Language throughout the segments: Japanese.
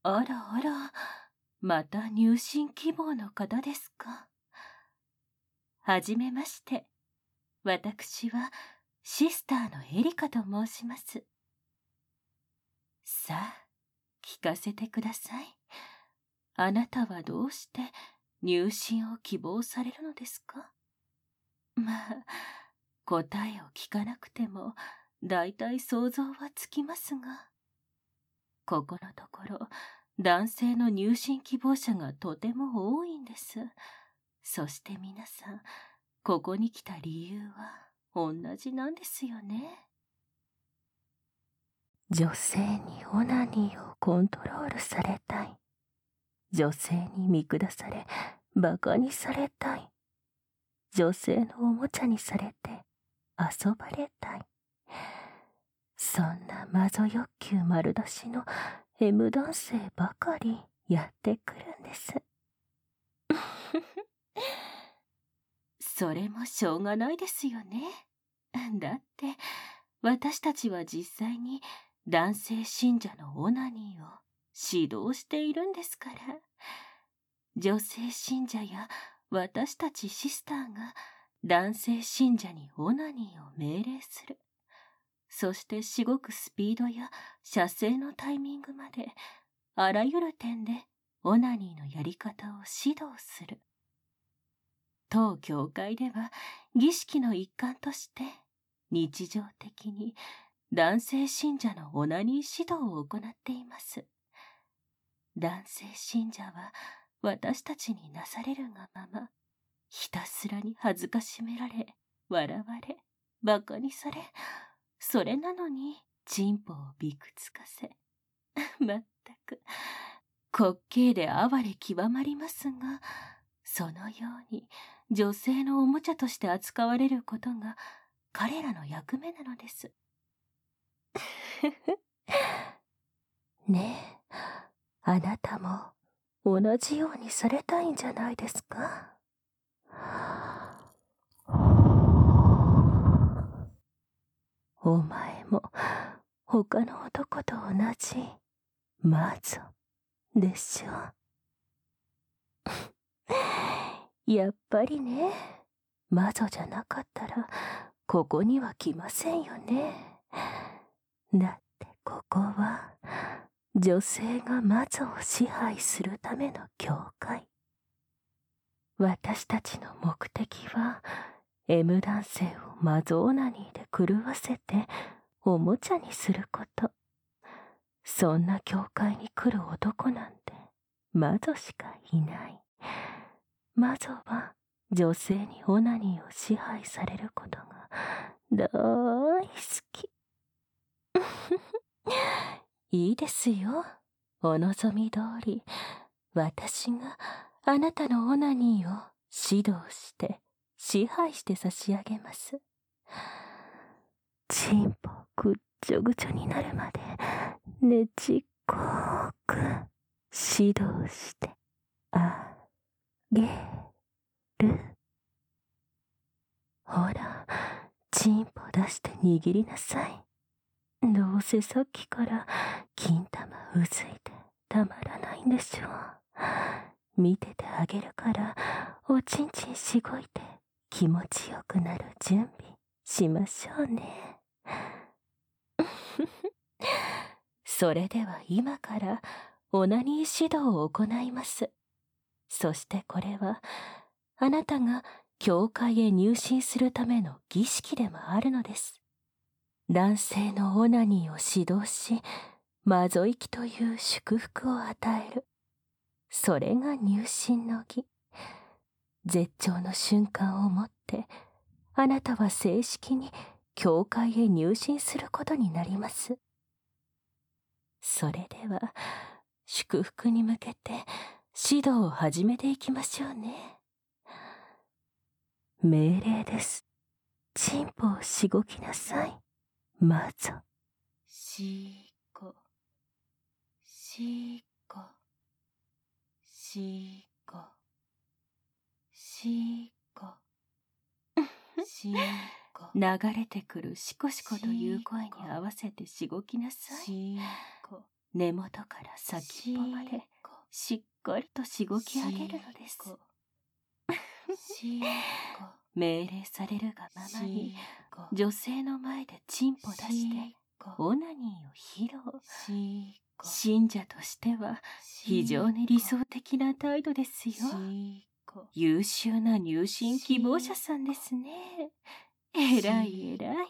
あらあら、また入信希望の方ですか。はじめまして。私はシスターのエリカと申します。さあ、聞かせてください。あなたはどうして入信を希望されるのですか。まあ、答えを聞かなくてもだいたい想像はつきますが、ここのところ男性の入信希望者がとても多いんです。そして皆さん、ここに来た理由は同じなんですよね。女性にオナニーをコントロールされたい。女性に見下され、バカにされたい。女性のおもちゃにされて遊ばれたい。そんなマゾ欲求丸出しの M 男性ばかりやってくるんです。それもしょうがないですよね。だって私たちは実際に男性信者のオナニーを指導しているんですから。女性信者や私たちシスターが男性信者にオナニーを命令する。そしてしごくスピードや射精のタイミングまであらゆる点でオナニーのやり方を指導する。当教会では儀式の一環として日常的に男性信者のオナニー指導を行っています。男性信者は私たちになされるがまま、ひたすらに恥ずかしめられ、笑われ、バカにされ、それなのにチンポをびくつかせ、まったく滑稽で哀れ極まりますが、そのように女性のおもちゃとして扱われることが彼らの役目なのです。ねえ、あなたも同じようにされたいんじゃないですか。お前も他の男と同じマゾでしょ。やっぱりね、マゾじゃなかったらここには来ませんよね。だってここは女性がマゾを支配するための教会。私たちの目的は M 男性をマゾオナニーで狂わせておもちゃにすること。そんな教会に来る男なんてマゾしかいない。マゾは女性にオナニーを支配されることが大好き。いいですよ。お望み通り、私があなたのオナニーを指導して支配して差し上げます。チンポぐっちょぐちょになるまでねちっこーく指導してあげる。ほら、チンポ出して握りなさい。どうせさっきから金玉うずいてたまらないんでしょう。見ててあげるからおちんちんしごいて気持ちよくなる準備しましょうね。それでは今からオナニー指導を行います。そしてこれはあなたが教会へ入信するための儀式でもあるのです。男性のオナニーを指導し、マゾイキという祝福を与える。それが入信の儀。絶頂の瞬間をもって、あなたは正式に教会へ入信することになります。それでは、祝福に向けて指導を始めていきましょうね。命令です。チンポをしごきなさい。マゾ。しご、しご、しご、しご、しご。流れてくるシコシコという声に合わせてしごきなさい。しご。 根元から先っぽまでしっかりとしごき上げるのです。命令されるがままに女性の前でチンポ出してオナニーを披露。信者としては非常に理想的な態度ですよ。優秀な入信希望者さんですね。えらいえらい。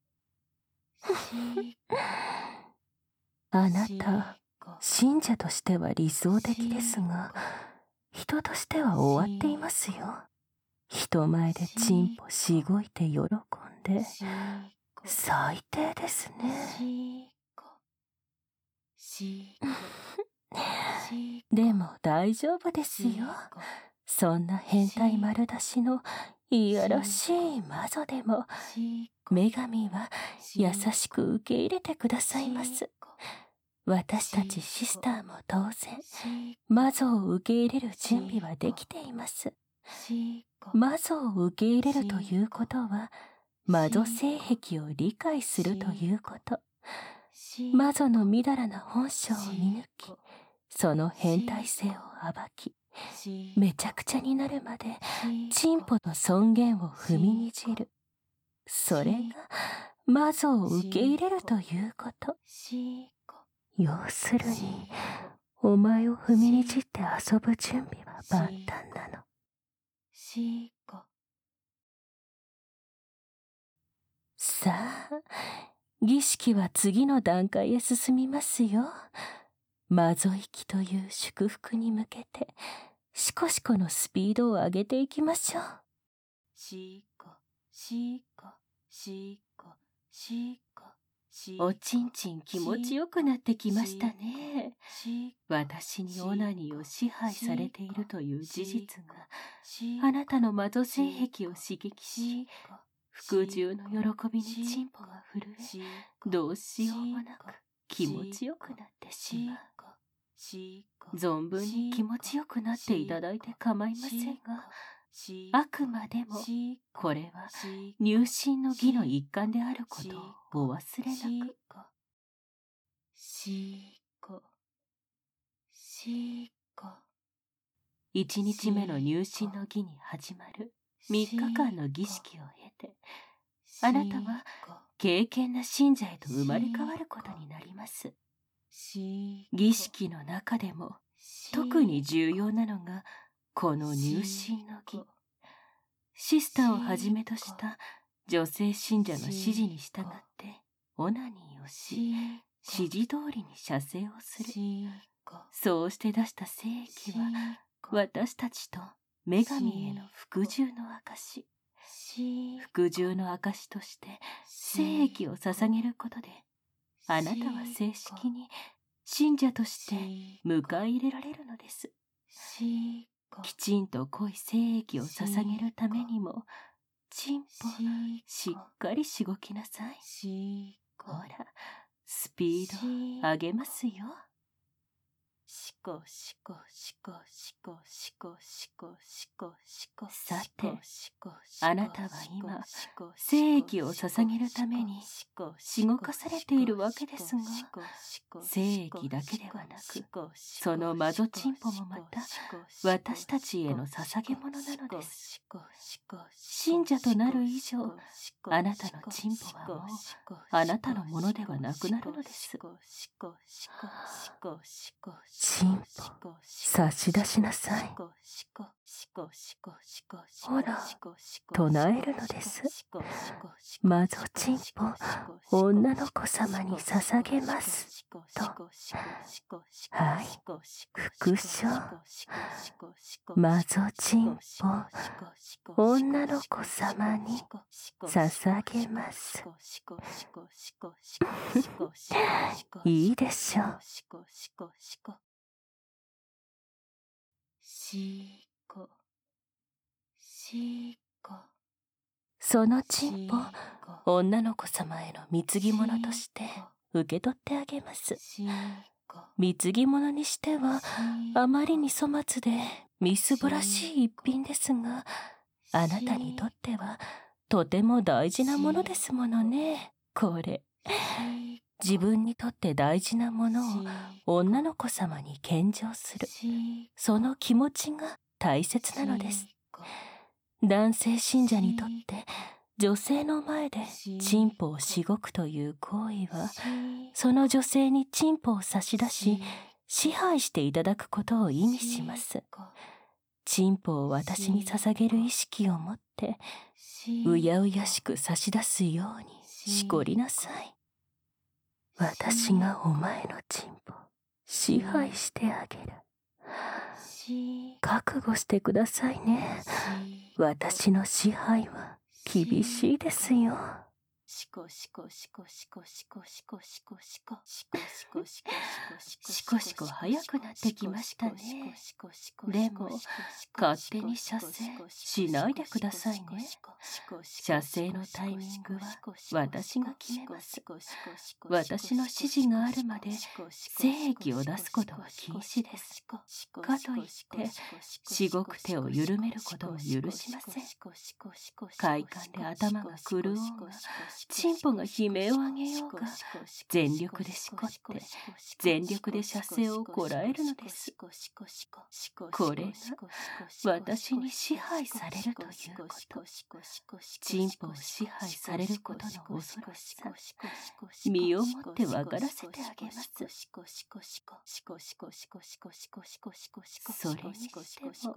あなた、信者としては理想的ですが、人としては終わっていますよ。人前でチンポしごいて喜んで、最低ですね。でも大丈夫ですよ。そんな変態丸出しのいやらしい魔女でも、女神は優しく受け入れてくださいます。私たちシスターも当然、魔女を受け入れる準備はできています。魔女を受け入れるということは、魔女性癖を理解するということ。魔女のみだらな本性を見抜き、その変態性を暴き、めちゃくちゃになるまでチンポの尊厳を踏みにじる。それが魔女を受け入れるということ。要するに、お前を踏みにじって遊ぶ準備は万端なの。さあ、儀式は次の段階へ進みますよ。魔女域という祝福に向けて、しこしこのスピードを上げていきましょう。おちんちん気持ちよくなってきましたね。私にオナニーを支配されているという事実があなたの魔女性癖を刺激し、服従の喜びにチンポが震え、どうしようもなく気持ちよくなってしまう。存分に気持ちよくなっていただいて構いませんが、あくまでもこれは入信の儀の一環であることをお忘れなく。1日目の入信の儀に始まる3日間の儀式を経て、あなたは敬虔な信者へと生まれ変わることになります。儀式の中でも特に重要なのがこの入信の儀。シスターをはじめとした女性信者の指示に従ってオナニーをし、指示通りに射精をする。そうして出した精液は私たちと女神への服従の証。服従の証として精液を捧げることで、あなたは正式に信者として迎え入れられるのです。きちんと濃い精液を捧げるためにも、チンポしっかりしごきなさい。ほら、スピード上げますよ。さて、あなたは今、精液を捧げるためにしごかされているわけですが、精液だけではなく、その魔女チンポもまた私たちへの捧げ物なのです。信者となる以上、あなたのチンポはもうあなたのものではなくなるのです。チンポ、差し出しなさい。ほら、唱えるのです。魔女チンポ、女の子様に捧げます。と。はい、副唱。魔女チンポ、女の子様に捧げます。いいでしょう。そのチンポ、女の子様への貢ぎ物として受け取ってあげます。貢ぎ物にしてはあまりに粗末でみすぼらしい一品ですが、あなたにとってはとても大事なものですものね、これ。 自分にとって大事なものを女の子様に献上する、その気持ちが大切なのです。男性信者にとって女性の前でチンポをしごくという行為は、その女性にチンポを差し出し支配していただくことを意味します。チンポを私に捧げる意識を持ってうやうやしく差し出すようにしこりなさい。私がお前のチンポ支配してあげる。覚悟してくださいね。私の支配は厳しいですよ。しこしこしこしこしこしこしこしこしこしこしこしこしこ早くなってきましたね。でも勝手に射精しないでくださいね。射精のタイミングは私が決めます。私の指示があるまで精液を出すことは禁止です。かといってしごく手を緩めることも許しません。快感で頭が狂おうがチンポが悲鳴を上げようが全力でしこって全力で射精をこらえるのです。これが私に支配されるということ。チンポを支配されることの恐ろしさ、身をもって分からせてあげます。それにしても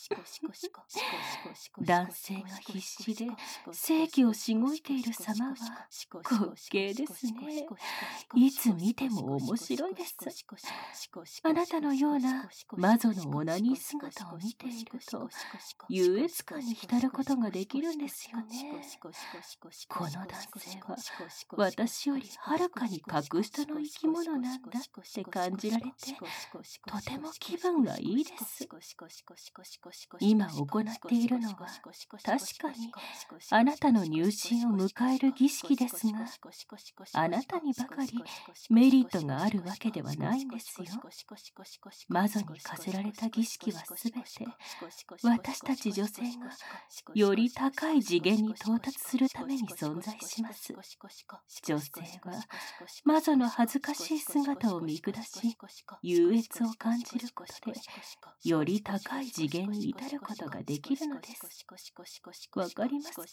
男性が必死で性器をしごいている様は滑稽ですね。いつ見ても面白いです。あなたのような魔女のオナニー姿を見ていると優越感に浸ることができるんですよね。この男性は私よりはるかに格下の生き物なんだって感じられてとても気分がいいです。今行っているのは確かにあなたの入信を迎える儀式ですが、あなたにばかりメリットがあるわけではないんですよ。魔女に課せられた儀式はすべて私たち女性がより高い次元に到達するために存在します。女性は魔女の恥ずかしい姿を見下し優越を感じることでより高い次元に至ることができるのです。わかりますか？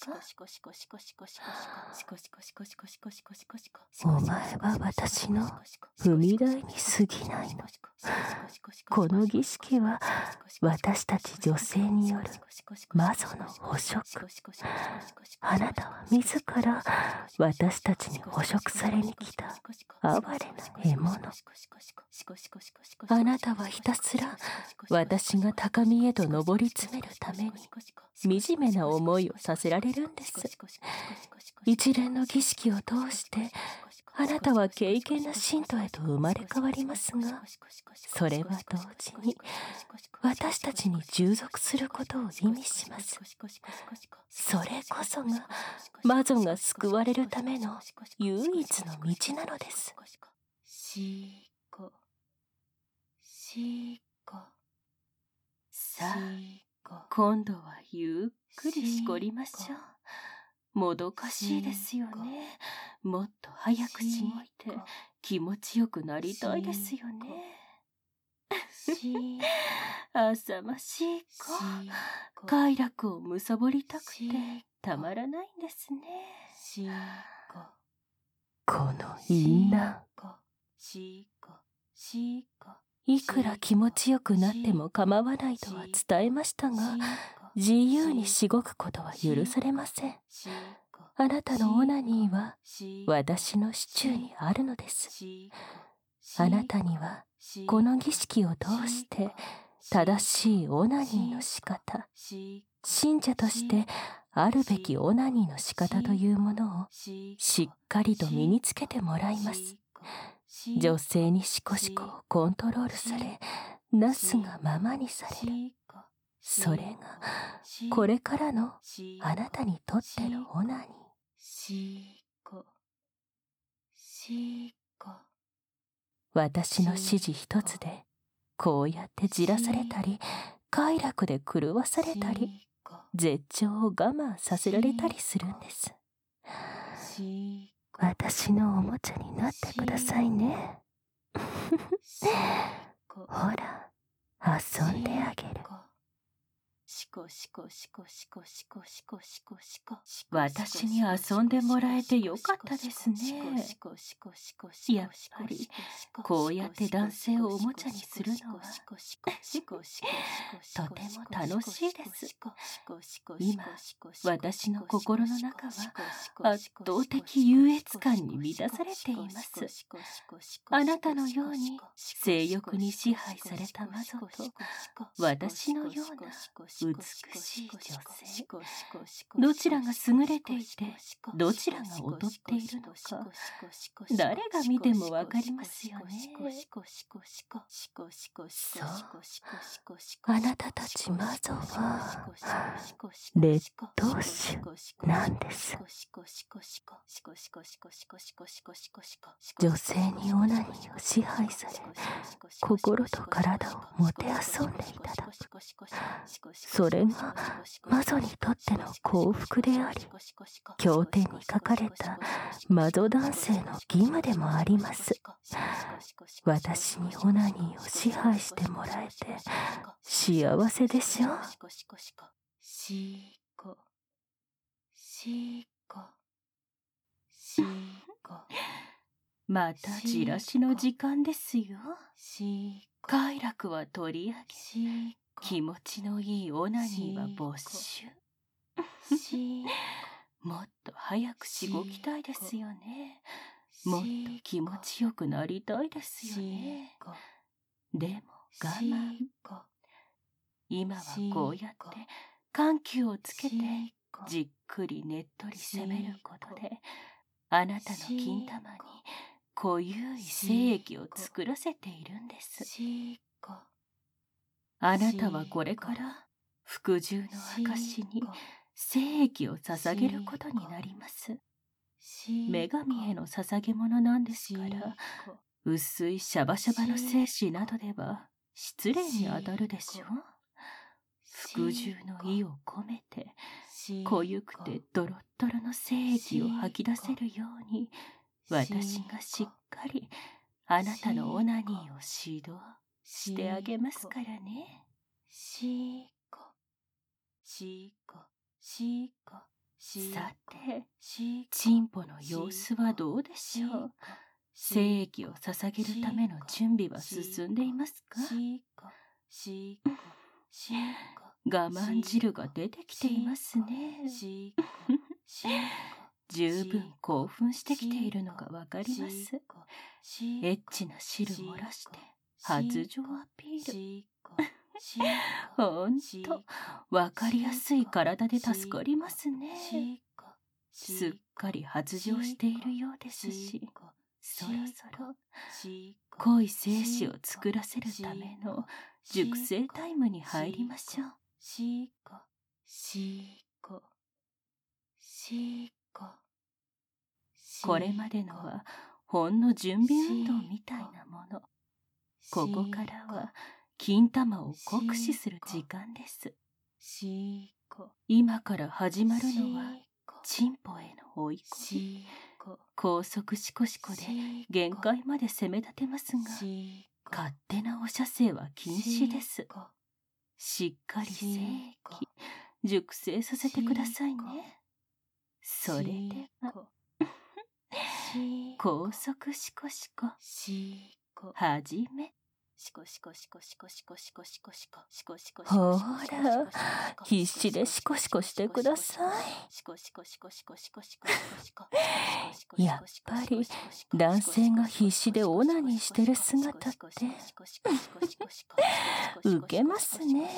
お前は私の踏み台に過ぎないの。この儀式は私たち女性による魔女の捕食。あなたは自ら私たちに捕食されに来た哀れな獲物。あなたはひたすら私が高みへと上り詰めるために惨めな思いをさせられるんです。一連の儀式を通してあなたは敬虔な信徒へと生まれ変わりますが、それは同時に私たちに従属することを意味します。それこそが魔女が救われるための唯一の道なのです。さあ、今度はゆっくりしこりましょう。もどかしいですよね。もっと早くしごいて気持ちよくなりたいですよね。浅ましい子、快楽をむさぼりたくてたまらないんですね。この淫乱、いくら気持ちよくなっても構わないとは伝えましたが、自由にしごくことは許されません。あなたのオナニーは私の手中にあるのです。あなたにはこの儀式を通して正しいオナニーの仕方、信者としてあるべきオナニーの仕方というものをしっかりと身につけてもらいます。女性にしこしこをコントロールされ、なすがままにされる。それがこれからのあなたにとってのオナニー。私の指示一つでこうやってじらされたり快楽で狂わされたり絶頂を我慢させられたりするんです。 私のおもちゃになってくださいね。ほら、遊んであげる。私に遊んでもらえてよかったですね。やっぱりこうやって男性をおもちゃにするのはとても楽しいです。今、私の心の中は圧倒的優越感に満たされています。あなたのように性欲に支配された魔女と私のような美しい女性、どちらが優れていてどちらが劣っているのか、誰が見てもわかりますよね。そう、あなたたち魔女は劣等種なんです。女性にオナニーを支配され、心と体をもてあそんでいただく。それが魔女にとっての幸福であり、経典に書かれた魔女男性の義務でもあります。私にオナニーを支配してもらえて幸せでしょう。しこしこしこまたじらしの時間ですよ。快楽は取り上げ、気持ちのいいオナニーは没収。もっと早くしごきたいですよね。もっと気持ちよくなりたいですよね。でも我慢。今はこうやって緩急をつけてじっくりねっとり攻めることで、あなたの金玉に濃ゆい精液を作らせているんです。あなたはこれから服従の証に精液を捧げることになります。女神への捧げ物なんですから、薄いシャバシャバの精子などでは失礼にあたるでしょう。服従の意を込めて濃ゆくてドロッドロの精液を吐き出せるように、私がしっかりあなたのオナニーを指導してあげますからね。さて、チンポの様子はどうでしょう。精液を捧げるための準備は進んでいますか。我慢汁が出てきていますね。十分興奮してきているのがわかります。エッチな汁漏らして発情アピール。ほんとわかりやすい体で助かりますね。すっかり発情しているようですし、そろそろ濃い精子を作らせるための熟成タイムに入りましょう。これまでのはほんの準備運動みたいなもの。ここからは金玉を酷使する時間です。今から始まるのはチンポへの追い込み。高速シコシコで限界まで攻め立てますが、勝手なお射精は禁止です。しっかり精液熟成させてくださいね。それでは高速シコシコ始め。ほら、必死でシコシコしてください。やっぱり男性が必死でオナニーしてる姿ってウケますね。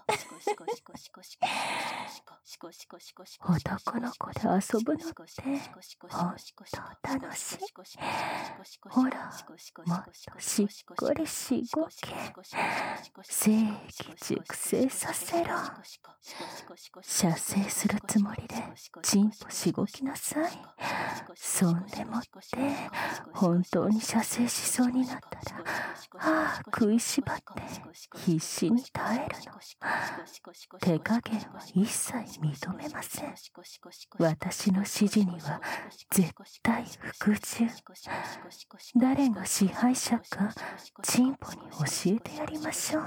男の子で遊ぶのってほんと楽しい。ほら、もっとしっこりしっ動け。精液熟成させろ。射精するつもりでチンポしごきなさい。そんでもって本当に射精しそうになったら、食いしばって必死に耐えるの。手加減は一切認めません。私の指示には絶対服従。誰が支配者かチンポに教えてやりましょう。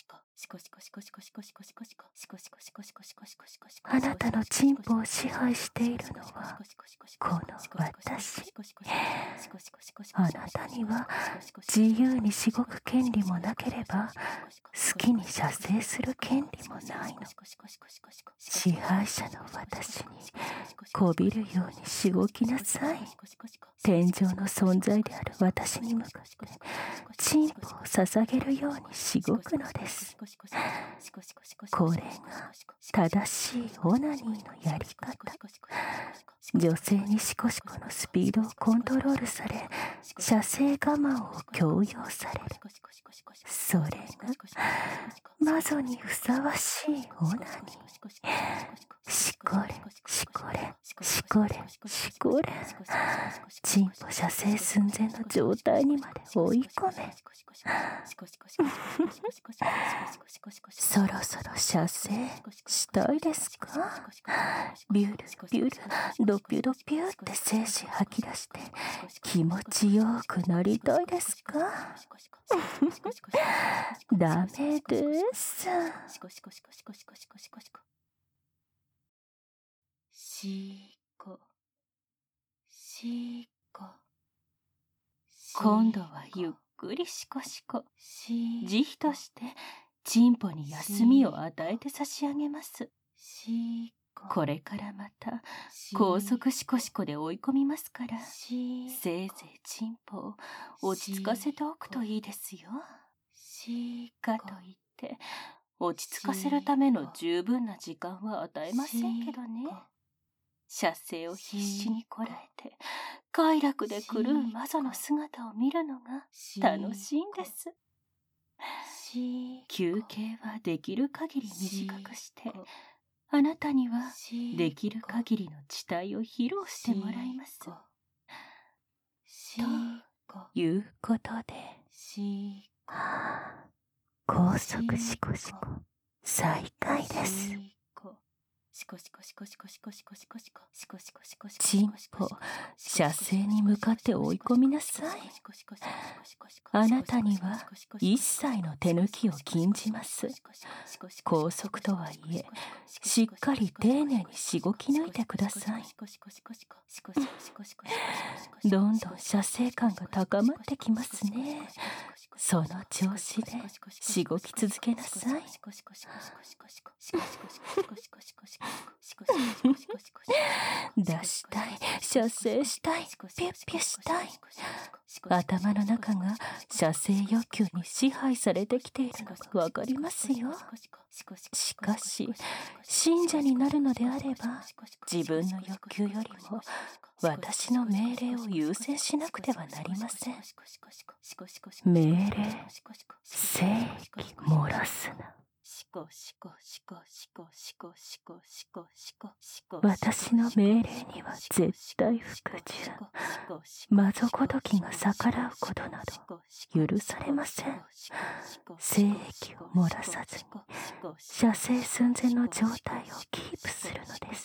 あなたのチンポを支配しているのはこの私。あなたには自由にしごく権利もなければ、好きに射精する権利もないの。支配者の私にこびるようにしごきなさい。天井の存在である私に向かってチンポを捧げるようにしごくのです。これが正しいオナニーのやり方。女性にシコシコのスピードをコントロールされ、射精我慢を強要される。それが魔女にふさわしいオナニー。しこれしこれしこれしこれ、チンポ射精寸前の状態にまで追い込め。そろそろ射精したいですか？ビュルビュルドピュドピュって精子吐き出して気持ちよくなりたいですか？ダメです。 しこしこ。今度はゆっくりしこしこ。慈悲としてチンポに休みを与えて差し上げます。これからまた高速しこしこで追い込みますから、せいぜいチンポを落ち着かせておくといいですよ。かといって落ち着かせるための十分な時間は与えませんけどね。射精を必死にこらえて快楽で狂う魔女の姿を見るのが楽しいんです。休憩はできる限り短くして、あなたにはできる限りの地帯を披露してもらいます。ということで、 高速シコシコ再開です。チンポ射精に向かって追い込みなさい。あなたには一切の手抜きを禁じます。高速とはいえしっかり丁寧にしごき抜いてください。どんどん射精感が高まってきますね。その調子でしごき続けなさい。出したい、射精したい、ピュッピュしたい。頭の中が射精欲求に支配されてきているのがわかりますよ。しかし信者になるのであれば、自分の欲求よりも私の命令を優先しなくてはなりません。命令、精液漏らすな。私の命令には絶対服従。魔女ごときが逆らうことなど許されません。精液を漏らさずに射精寸前の状態をキープするのです。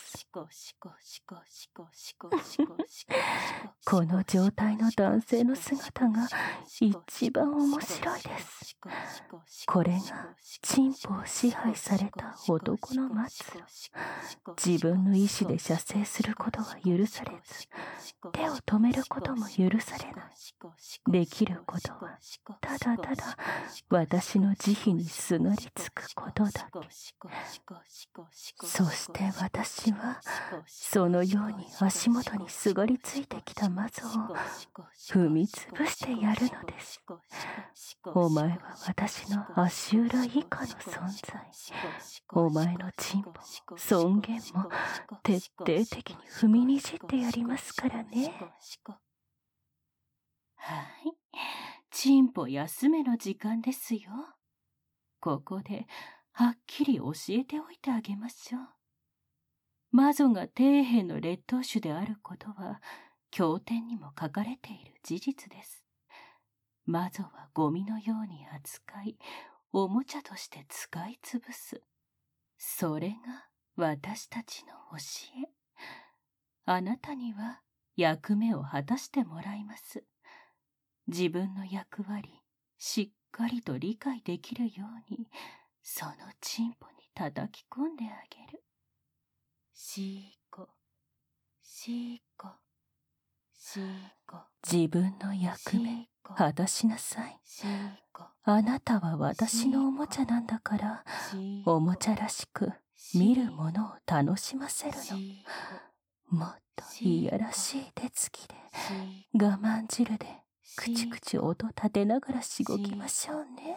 この状態の男性の姿が一番面白いです。これがチンポを支配された男の末路。自分の意志で射精することは許されず、手を止めることも許されない。できることはただただ私の慈悲にすがりつくことだけ。そして私はそのように足元にすがりついてきた魔女を踏みつぶしてやるのです。お前は私の足裏以下の存在。お前のチンポも尊厳も徹底的に踏みにじってやりますからね。 はい。 チンポ休めの時間ですよ。ここではっきり教えておいてあげましょう。魔女が底辺の劣等種であることは経典にも書かれている事実です。魔女はゴミのように扱い、おもちゃとして使いつぶす。それが私たちの教え。あなたには役目を果たしてもらいます。自分の役割、しっかりと理解できるように、そのチンポに叩き込んであげる。しーこ、しーこ、しーこ。自分の役目、果たしなさい。あなたは私のおもちゃなんだから、おもちゃらしく見るものを楽しませるの。もっといやらしい手つきで、我慢汁でくちくち音立てながらしごきましょうね。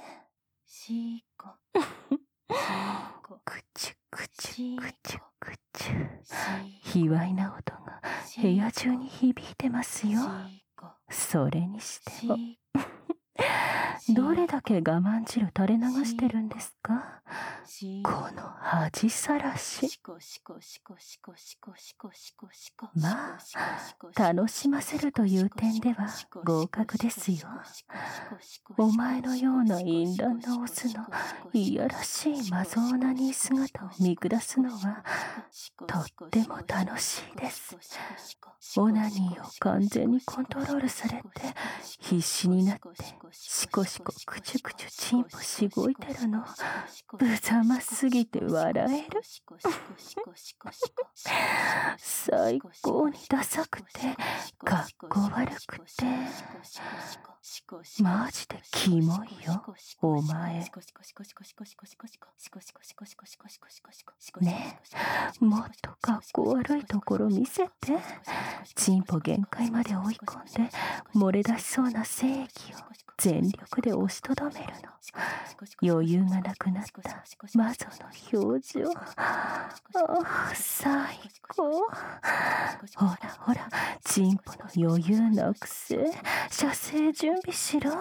くちゅくちゅくちゅくちゅ。卑猥な音が部屋中に響いてますよ。それにしてもどれだけ我慢汁垂れ流してるんですか？この恥さらし。まあ、楽しませるという点では合格ですよ。お前のような淫乱なオスのいやらしいマゾーナニー姿を見下すのはとっても楽しいです。オナニーを完全にコントロールされて必死になってシコシコクチュクチュチンポしごいてるの無様すぎて笑える。最高にダサくてかっこ悪くてマジでキモいよお前。ねえ、もっとかっこ悪いところ見せて。チンポ限界まで追い込んで漏れ出しそうな精液を全力で押しとどめるの。余裕がなくなった魔女の表情。ああ、最高。ほらほら、チンポの余裕なくせ射精準備しろ。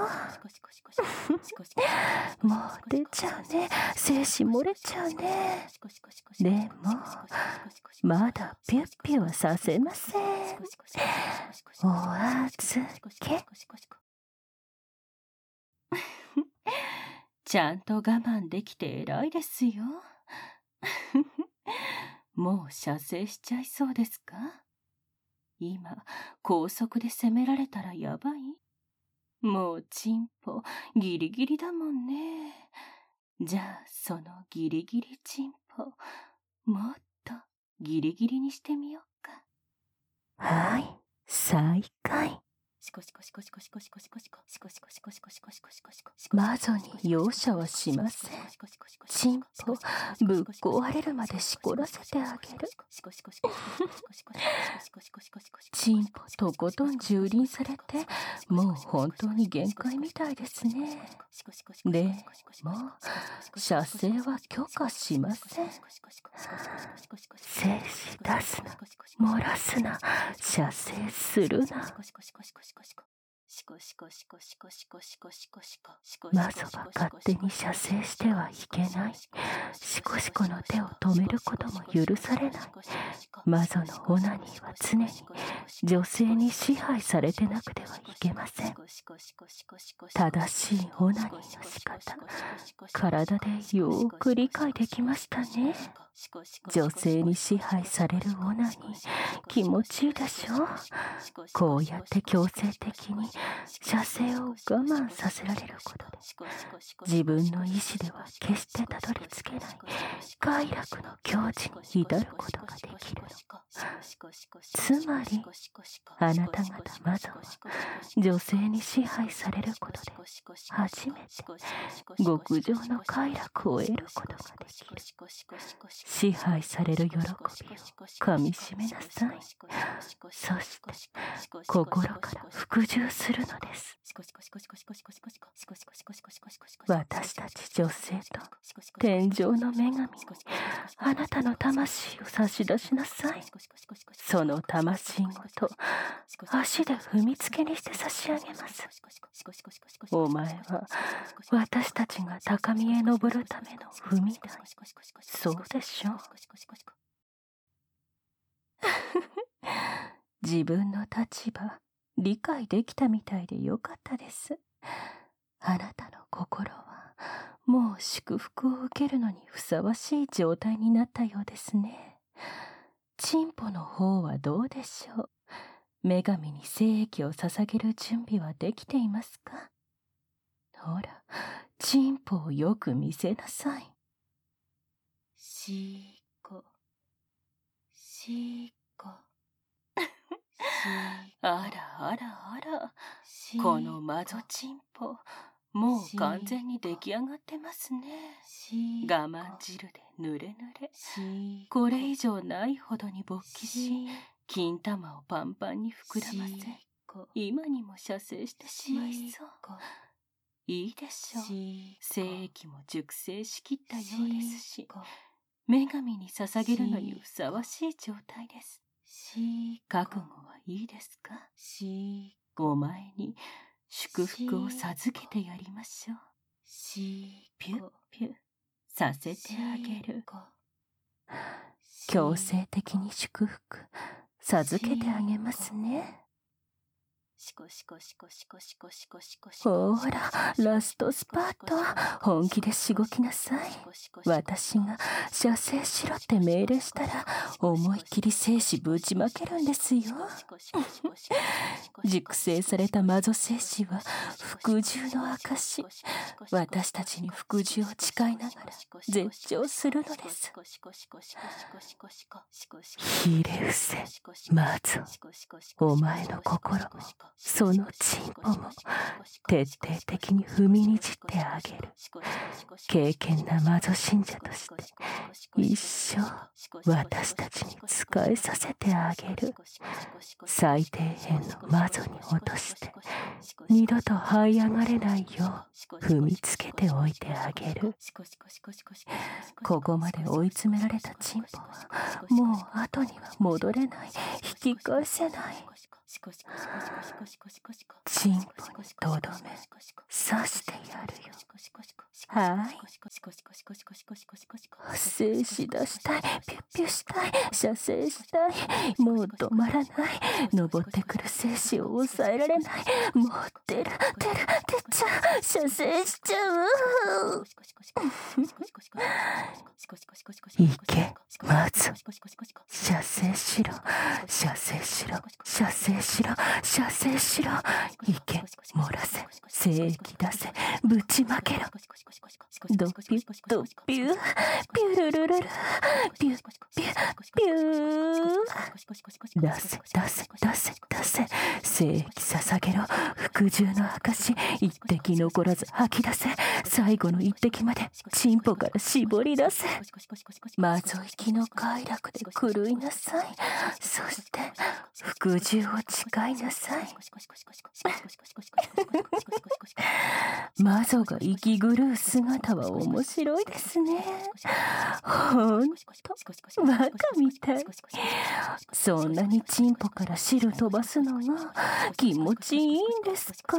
もう出ちゃうね。精子漏れちゃうね。でもまだピュッピュはさせません。お預け。ちゃんと我慢できて偉いですよ。もう射精しちゃいそうですか？今高速で攻められたらやばい？もうチンポギリギリだもんね。じゃあそのギリギリチンポもっとギリギリにしてみようか。はい、再開。魔女に容赦はしません。チンポぶっ壊れるまでしこらせてあげる。チンポとことん蹂躙されてもう本当に限界みたいですね。でも射精は許可しません。精子出すな、漏らすな、射精するな。魔女は勝手に射精してはいけない。シコシコの手を止めることも許されない。魔女のオナニーは常に女性に支配されてなくてはいけません。正しいオナニーの仕方、体でよーく理解できましたね。女性に支配されるオナニー、気持ちいいでしょ？こうやって強制的に射精を我慢させられることで、自分の意志では決してたどり着けない快楽の境地に至ることができるの。つまり、あなた方魔女は女性に支配されることで、初めて極上の快楽を得ることができる。支配される喜びをかみしめなさい。そして心から服従するのです。私たち女性と天上の女神にあなたの魂を差し出しなさい。その魂ごと足で踏みつけにして差し上げます。 お前は私たちが高みへ登るための踏み台。そうでしょう。自分の立場理解できたみたいでよかったです。あなたの心はもう祝福を受けるのにふさわしい状態になったようですね。チンポの方はどうでしょう。女神に精液を捧げる準備はできていますか。ほら、チンポをよく見せなさい。 しこしこあらあらあら、この魔女チンポ、もう完全に出来上がってますね。我慢汁でぬれぬれ。これ以上ないほどに勃起し、金玉をパンパンに膨らませ、今にも射精してしまいそう。いいでしょう。精液も熟成しきったようですし、女神に捧げるのにふさわしい状態です。覚悟はいいですか。お前に祝福を授けてやりましょう。ピュッピュッさせてあげる。 強制的に祝福授けてあげますね。ほら、ラストスパート、本気でしごきなさい。私が射精しろって命令したら、思いっきり精子ぶちまけるんですよ。熟成された魔女精子は服従の証。私たちに服従を誓いながら絶頂するのです。ひれ伏せ、魔女。お前の心もそのチンポも徹底的に踏みにじってあげる。敬虔な魔女信者として一生私たちに仕えさせてあげる。最底辺の魔女に落として二度と這い上がれないよう踏みつけておいてあげる。ここまで追い詰められたチンポはもう後には戻れない。引き返せない。チンポにとどめ刺してやるよ。はい。精子出したい、ピュッピュしたい、射精したい。もう止まらない。登ってくる精子を抑えられない。もう出ちゃう。射精しちゃう。いけ、まず射精しろ、射精しろ、射精しろ、射精しろ。いけ、漏らせ、精液出せ、ぶちまけろ。ドピュドピュピュルルルルピュピュピュ出せ出せ出せ出せ。精液捧げろ。服従の証。一滴残らず吐き出せ。最後の一滴までチンポから絞り出せ。魔女行きの快楽で狂いなさい。そして服従を誓いなさい。魔女が息狂う姿は面白いですね。ほんとバカみたい。そんなにチンポから汁飛ばすのが気持ちいいんですか。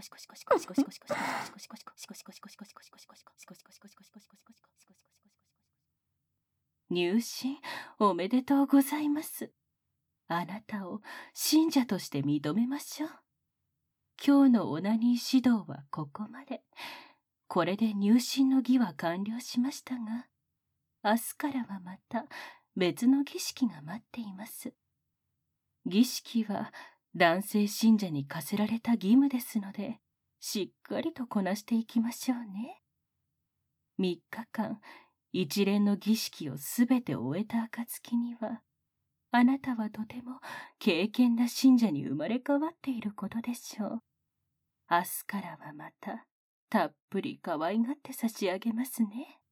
入信おめでとうございます。あなたを信者として認めましょう。今日のオナニー指導はここまで。これで入信の儀は完了しましたが、明日からはまた別の儀式が待っています。儀式は男性信者に課せられた義務ですので、しっかりとこなしていきましょうね。3日間、一連の儀式をすべて終えた暁には、あなたはとても敬虔な信者に生まれ変わっていることでしょう。明日からはまた、たっぷり可愛がって差し上げますね。